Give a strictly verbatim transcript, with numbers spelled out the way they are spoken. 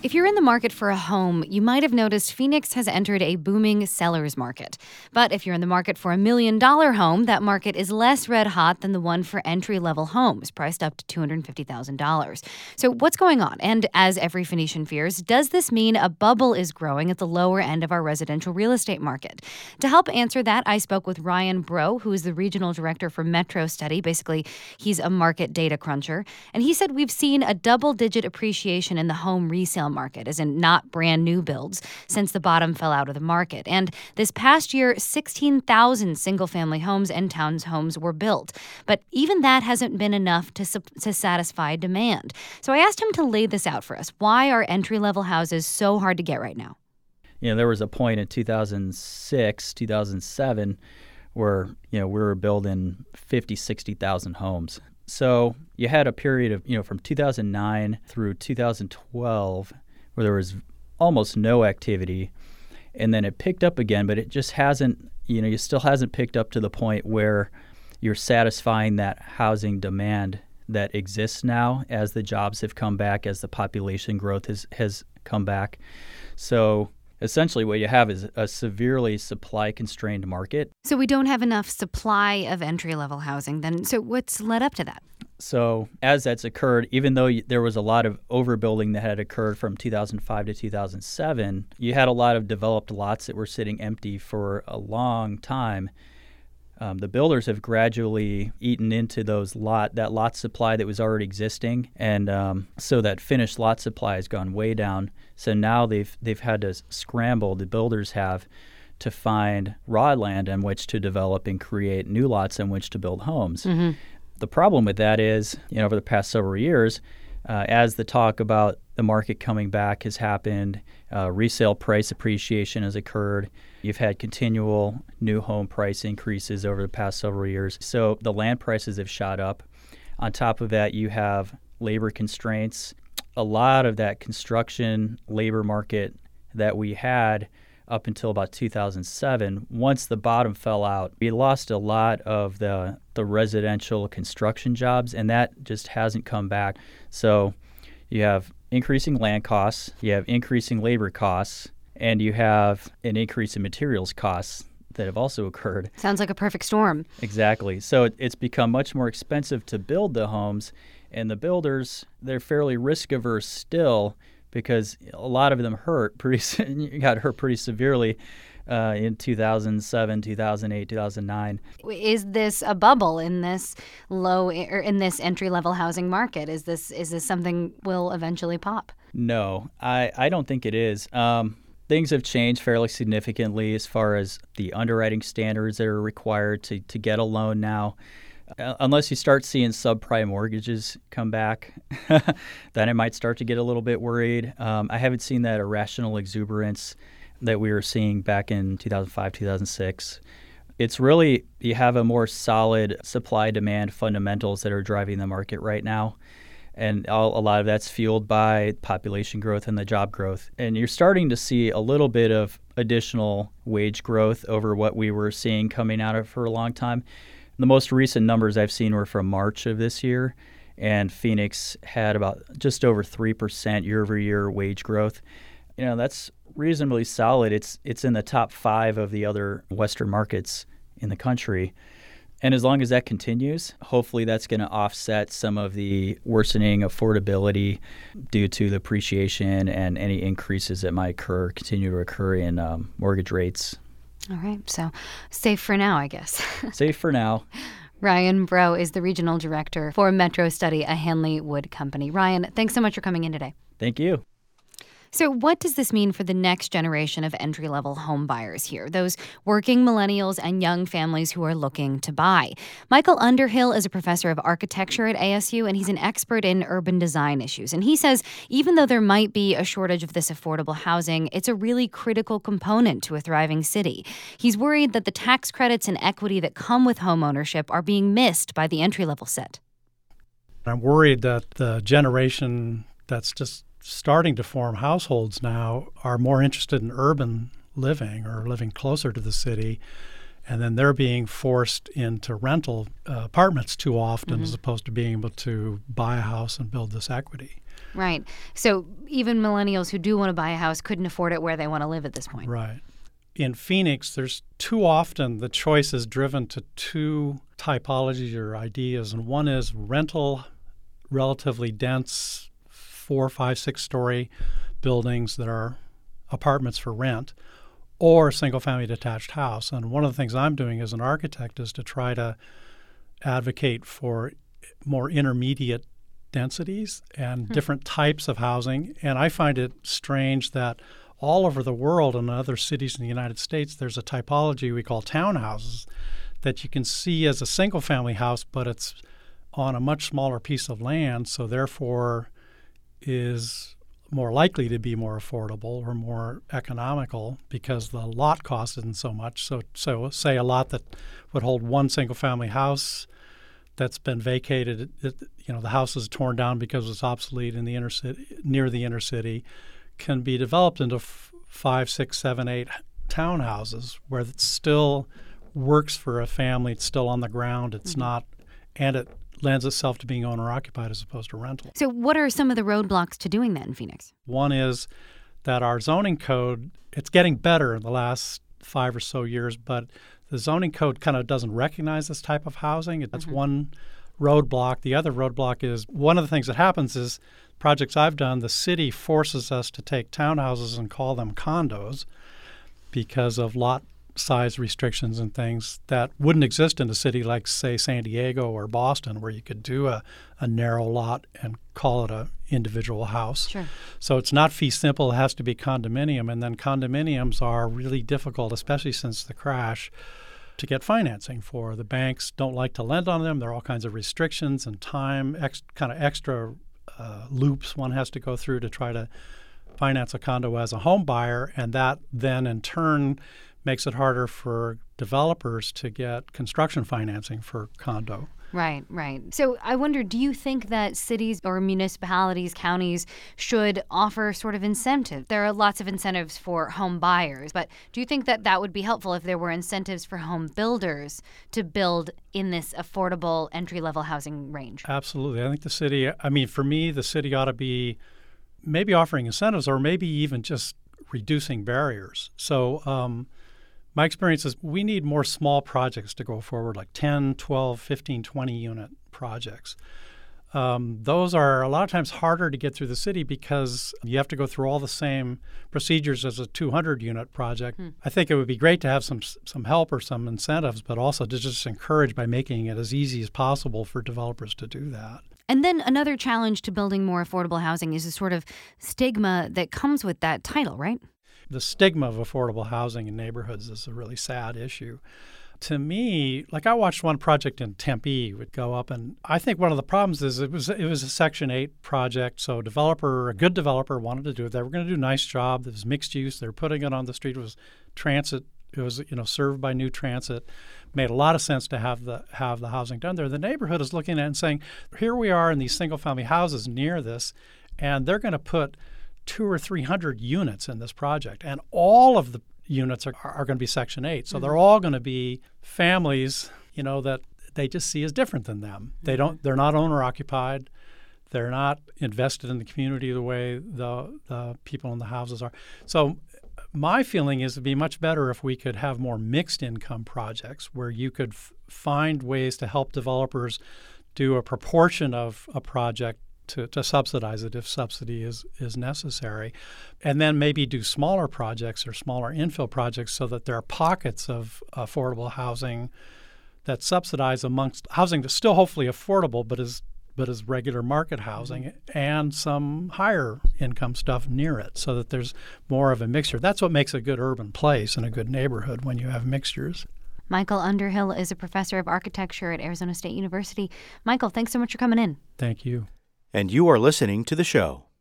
If you're in the market for a home, you might have noticed Phoenix has entered a booming seller's market. But if you're in the market for a million-dollar home, that market is less red-hot than the one for entry-level homes, priced up to two hundred fifty thousand dollars. So what's going on? And as every Phoenician fears, does this mean a bubble is growing at the lower end of our residential real estate market? To help answer that, I spoke with Ryan Breaux, who is the regional director for Metro Study. Basically, he's a market data cruncher. And he said we've seen a double-digit appreciation in the home resale market, as in not brand new builds, since the bottom fell out of the market. And this past year, sixteen thousand single-family homes and townhomes were built. But even that hasn't been enough to, to satisfy demand. So I asked him to lay this out for us. Why are entry-level houses so hard to get right now? You know, there was a point in two thousand six, two thousand seven where, you know, we were building fifty, sixty thousand homes. So you had a period of, you know, from two thousand nine through two thousand twelve where there was almost no activity, and then it picked up again, but it just hasn't, you know, it still hasn't picked up to the point where you're satisfying that housing demand that exists now as the jobs have come back, as the population growth has, has come back. So essentially what you have is a severely supply-constrained market. So we don't have enough supply of entry-level housing then. So what's led up to that? So as that's occurred, even though there was a lot of overbuilding that had occurred from two thousand five to two thousand seven, you had a lot of developed lots that were sitting empty for a long time. Um, the builders have gradually eaten into those lot that lot supply that was already existing, and um, so that finished lot supply has gone way down. So now they've they've had to scramble. The builders have to find raw land on which to develop and create new lots on which to build homes. Mm-hmm. The problem with that is, you know, over the past several years, uh, as the talk about the market coming back has happened, uh, resale price appreciation has occurred. You've had continual new home price increases over the past several years. So the land prices have shot up. On top of that, you have labor constraints. A lot of that construction labor market that we had up until about two thousand seven, once the bottom fell out, we lost a lot of the the residential construction jobs, and that just hasn't come back. So you have increasing land costs, you have increasing labor costs, and you have an increase in materials costs that have also occurred. Sounds like a perfect storm. Exactly. So it, it's become much more expensive to build the homes, and the builders, they're fairly risk-averse still, because a lot of them hurt pretty got hurt pretty severely uh, in two thousand seven, two thousand eight, two thousand nine. Is this a bubble in this low or in this entry-level housing market? Is this is this something will eventually pop? No, I, I don't think it is. Um, things have changed fairly significantly as far as the underwriting standards that are required to, to get a loan now. Uh, unless you start seeing subprime mortgages come back, then I might start to get a little bit worried. Um, I haven't seen that irrational exuberance that we were seeing back in two thousand five, two thousand six. It's really, you have a more solid supply-demand fundamentals that are driving the market right now. And all, a lot of that's fueled by population growth and the job growth. And you're starting to see a little bit of additional wage growth over what we were seeing coming out of for a long time. The most recent numbers I've seen were from March of this year, and Phoenix had about just over three percent year-over-year wage growth. You know, that's reasonably solid. It's it's in the top five of the other Western markets in the country. And as long as that continues, hopefully that's going to offset some of the worsening affordability due to the appreciation and any increases that might occur, continue to occur in um, mortgage rates. All right. So safe for now, I guess. Safe for now. Ryan Breaux is the regional director for Metro Study, a Hanley Wood company. Ryan, thanks so much for coming in today. Thank you. So what does this mean for the next generation of entry-level home buyers here, those working millennials and young families who are looking to buy? Michael Underhill is a professor of architecture at A S U, and he's an expert in urban design issues. And he says even though there might be a shortage of this affordable housing, it's a really critical component to a thriving city. He's worried that the tax credits and equity that come with home ownership are being missed by the entry-level set. I'm worried that the generation that's just starting to form households now are more interested in urban living or living closer to the city And then they're being forced into rental uh, apartments too often, mm-hmm. as opposed to being able to buy a house and build this equity. Right. So even millennials who do want to buy a house couldn't afford it where they want to live at this point. Right. In Phoenix, there's too often the choice is driven to two typologies or ideas, and one is rental, relatively dense, four, five, six-story buildings that are apartments for rent, or a single-family detached house. And one of the things I'm doing as an architect is to try to advocate for more intermediate densities and hmm. different types of housing. And I find it strange that all over the world and other cities in the United States, there's a typology we call townhouses that you can see as a single-family house, but it's on a much smaller piece of land, so therefore is more likely to be more affordable or more economical because the lot cost isn't so much. So, so say a lot that would hold one single-family house that's been vacated, it, you know, the house is torn down because it's obsolete in the inner city, near the inner city, can be developed into f- five, six, seven, eight townhouses where it still works for a family. It's still on the ground. It's mm-hmm. not, and it lends itself to being owner-occupied as opposed to rental. So what are some of the roadblocks to doing that in Phoenix? One is that our zoning code, it's getting better in the last five or so years, but the zoning code kind of doesn't recognize this type of housing. That's mm-hmm. one roadblock. The other roadblock is one of the things that happens is projects I've done, the city forces us to take townhouses and call them condos because of lot size restrictions and things that wouldn't exist in a city like, say, San Diego or Boston, where you could do a, a narrow lot and call it a individual house. Sure. So it's not fee simple. It has to be condominium. And then condominiums are really difficult, especially since the crash, to get financing for. The banks don't like to lend on them. There are all kinds of restrictions and time, ex- kind of extra uh, loops one has to go through to try to finance a condo as a home buyer. And that then in turn makes it harder for developers to get construction financing for condo. Right, right. So I wonder, do you think that cities or municipalities, counties should offer sort of incentive? There are lots of incentives for home buyers, but do you think that that would be helpful if there were incentives for home builders to build in this affordable entry-level housing range? Absolutely. I think the city, I mean, for me, the city ought to be maybe offering incentives or maybe even just reducing barriers. So, um, my experience is we need more small projects to go forward, like ten, twelve, fifteen, twenty unit projects. Um, those are a lot of times harder to get through the city because you have to go through all the same procedures as a two hundred unit project. Hmm. I think it would be great to have some some help or some incentives, but also to just encourage by making it as easy as possible for developers to do that. And then another challenge to building more affordable housing is a sort of stigma that comes with that title, right? The stigma of affordable housing in neighborhoods is a really sad issue. To me, like I watched one project in Tempe would go up, and I think one of the problems is it was it was a Section eight project, so a developer, a good developer wanted to do it. They were going to do a nice job. It was mixed use. They were putting it on the street. It was transit. It was, you know, served by new transit. Made a lot of sense to have the have the housing done there. The neighborhood is looking at it and saying, here we are in these single-family houses near this, and they're going to put two or three hundred units in this project, and all of the units are, are going to be Section eight. So mm-hmm. they're all going to be families, you know, that they just see as different than them. Mm-hmm. They don't. They're not owner occupied. They're not invested in the community the way the the people in the houses are. So my feeling is it'd be much better if we could have more mixed income projects where you could f- find ways to help developers do a proportion of a project To, to subsidize it if subsidy is, is necessary, and then maybe do smaller projects or smaller infill projects so that there are pockets of affordable housing that subsidize amongst housing that's still hopefully affordable but is but is regular market housing, mm-hmm. and some higher income stuff near it so that there's more of a mixture. That's what makes a good urban place and a good neighborhood, when you have mixtures. Michael Underhill is a professor of architecture at Arizona State University. Michael, thanks so much for coming in. Thank you. And you are listening to The Show.